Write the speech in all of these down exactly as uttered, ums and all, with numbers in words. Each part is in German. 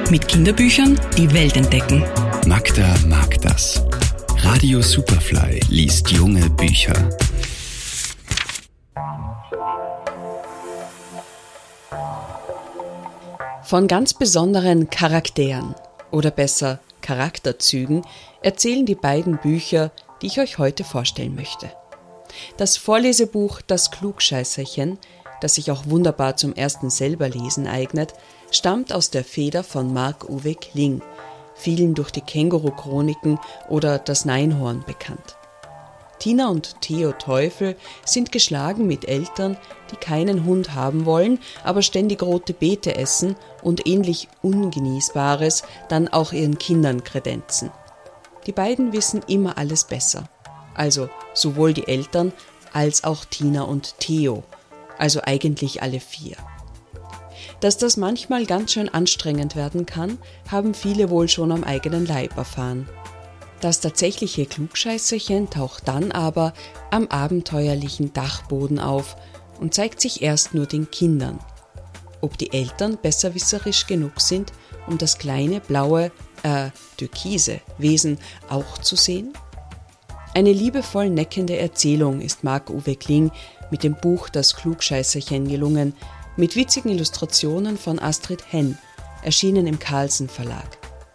Mit Kinderbüchern die Welt entdecken. Magda mag das. Radio Superfly liest junge Bücher. Von ganz besonderen Charakteren oder besser Charakterzügen erzählen die beiden Bücher, die ich euch heute vorstellen möchte. Das Vorlesebuch Das Klugscheißerchen, das sich auch wunderbar zum ersten Selberlesen eignet, stammt aus der Feder von Marc-Uwe Kling, vielen durch die Känguru-Chroniken oder Das Neinhorn bekannt. Tina und Theo Teufel sind geschlagen mit Eltern, die keinen Hund haben wollen, aber ständig rote Beete essen und ähnlich Ungenießbares dann auch ihren Kindern kredenzen. Die beiden wissen immer alles besser. Also sowohl die Eltern als auch Tina und Theo, also eigentlich alle vier. Dass das manchmal ganz schön anstrengend werden kann, haben viele wohl schon am eigenen Leib erfahren. Das tatsächliche Klugscheißerchen taucht dann aber am abenteuerlichen Dachboden auf und zeigt sich erst nur den Kindern. Ob die Eltern besserwisserisch genug sind, um das kleine, blaue, äh, türkise Wesen auch zu sehen? Eine liebevoll neckende Erzählung ist Marc-Uwe Kling mit dem Buch Das Klugscheißerchen gelungen, mit witzigen Illustrationen von Astrid Henn, erschienen im Carlsen Verlag.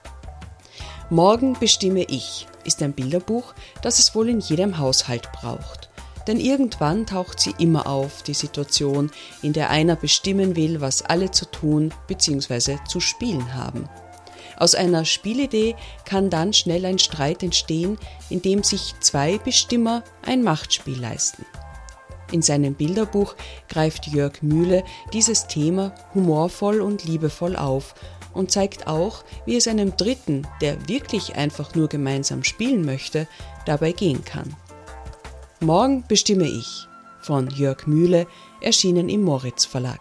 Morgen bestimme ich ist ein Bilderbuch, das es wohl in jedem Haushalt braucht. Denn irgendwann taucht sie immer auf, die Situation, in der einer bestimmen will, was alle zu tun bzw. zu spielen haben. Aus einer Spielidee kann dann schnell ein Streit entstehen, in dem sich zwei Bestimmer ein Machtspiel leisten. In seinem Bilderbuch greift Jörg Mühle dieses Thema humorvoll und liebevoll auf und zeigt auch, wie es einem Dritten, der wirklich einfach nur gemeinsam spielen möchte, dabei gehen kann. Morgen bestimme ich von Jörg Mühle, erschienen im Moritz Verlag.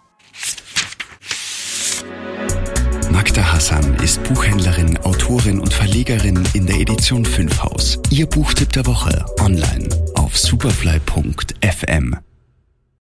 Magda Hassan ist Buchhändlerin, Autorin und Verlegerin in der Edition fünf Haus. Ihr Buchtipp der Woche online auf superfly punkt f m.